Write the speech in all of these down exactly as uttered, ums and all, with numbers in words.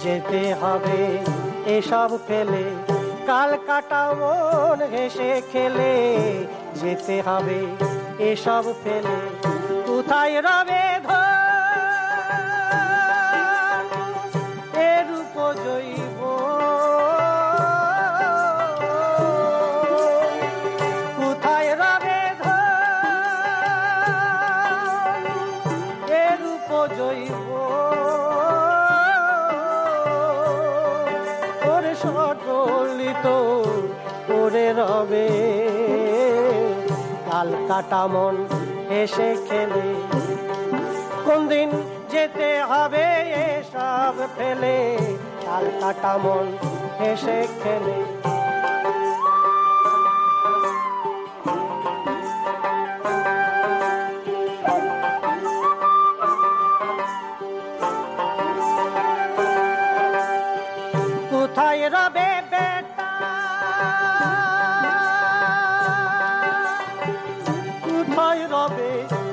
যেতে হবে এসব ফেলে, কাল কাটা মন হেসে খেলে। যেতে হবে এসব ফেলে, কোথায় রবে ধন এর উপজৈব, কোথায় রবে ধন এর উপজৈব। ওরে সকলিত ওরে রবে কাল কাটা মন হেসে খেলে। কোন দিন যেতে হবে এসব ফেলে, কাল কাটা মন হেসে খেলে। কোথায় রবে বেটা, কোথায় রবে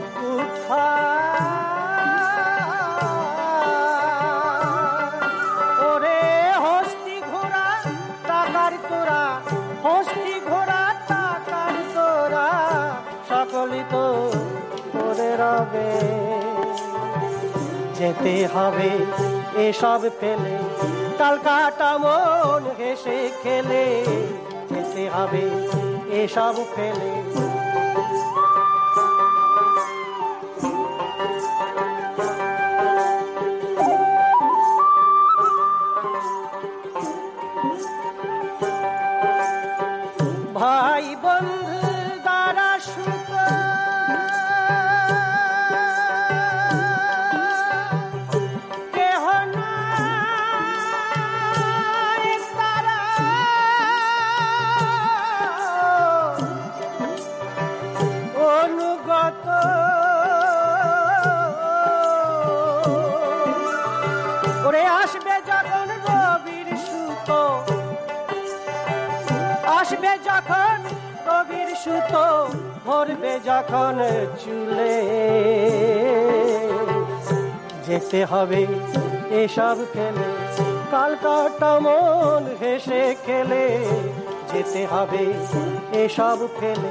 ওরে হস্তি ঘোড়া টাকার তোরা, হস্তি ঘোড়া টাকার তোরা। সকলই তো ওরে রবে, যেতে হবে এসব ফেলে, কাল কাটা মন হেসে খেলে। যেতে হবে এসব ফেলে। ভাই বন্ধু দ্বারা সুখ কেহ নাই তারা, অনুগত করে আসবে যখন রবির সুত, আসবে যখন রবির সুত, ভরবে যখন চুলে। যেতে হবে এসব ফেলে, কাল কাটা মন হেসে খেলে। যেতে হবে এসব ফেলে।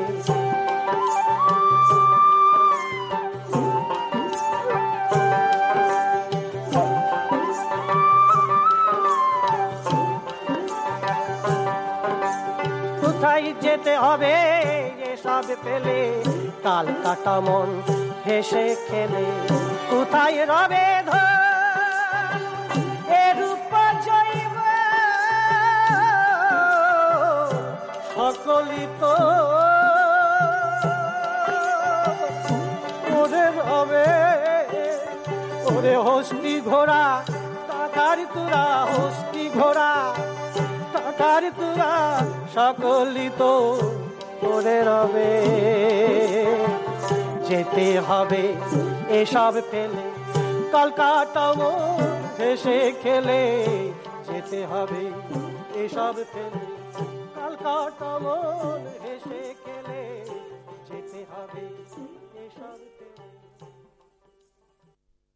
কোথায় যেতে হবে এসব পেলে, কাল কাটা মন হেসে খেলে। কোথায় রবে ধন এর উপজৈব, সকলই তো ওরে রবে। ওরে হস্তি ঘোড়া টাকার তোরা, হস্তি ঘোড়া টাকার তোরা। সকলই তো ওরে রবে, যেতে হবে এসব ফেলে, কাল কাটা মন হেসে খেলে। যেতে হবে এসব ফেলে, কাল কাটা মন হেসে খেলে।